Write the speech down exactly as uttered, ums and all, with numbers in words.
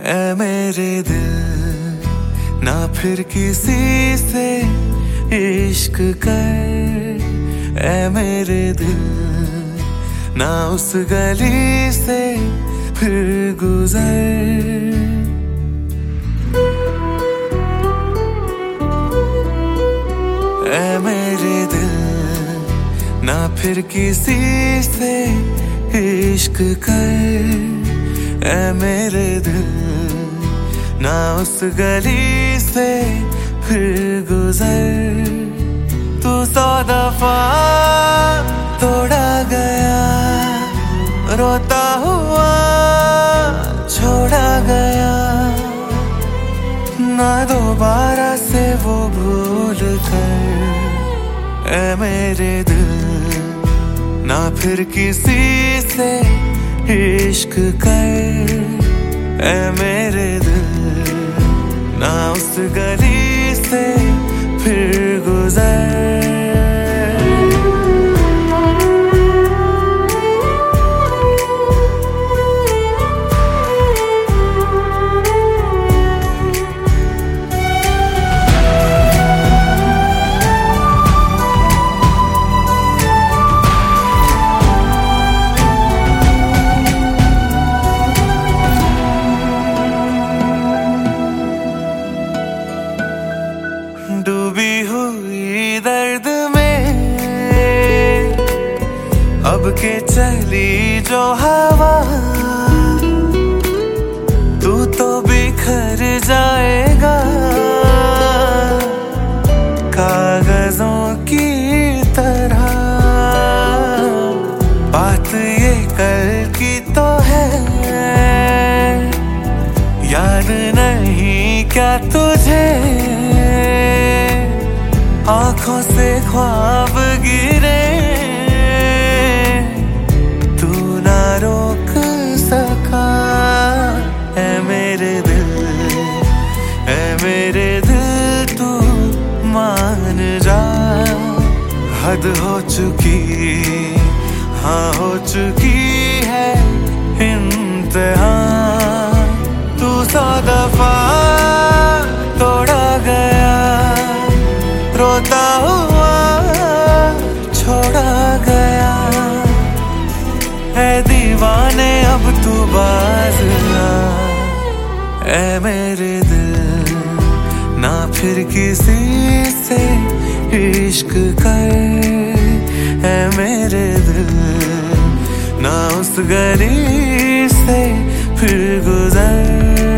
ऐ मेरे दिल ना फिर किसी से इश्क कर। ऐ मेरे दिल ना उस गली से फिर गुजर। ऐ मेरे दिल ना फिर किसी से इश्क कर। ऐ मेरे दिल ना उस गली से फिर गुजर। तू सौ दफा तोड़ा गया, रोता हुआ छोड़ा गया, ना दोबारा से वो भूल कर। ऐ मेरे दिल ना फिर किसी से इश्क कर। ऐ मेरे दिल ना उस गली से फिर गुजर। डूबी हुई दर्द में अब के चली जो हवा, तू तो बिखर जाएगा कागजों की तरह। बात ये कल की तो है, याद नहीं क्या तुझे आंखों से ख्वाब गिरे, तू ना रोक सका। ऐ मेरे दिल, ऐ मेरे दिल तू मान जा। हद हो चुकी, हाँ हो चुकी है इंतहा। तू सौ दफा तोड़ा गया, रोता हुआ छोड़ा गया। है दीवाने अब तू बाज आ। ऐ मेरे दिल ना फिर किसी से इश्क कर। ऐ मेरे दिल ना उस गली से फिर गुजर।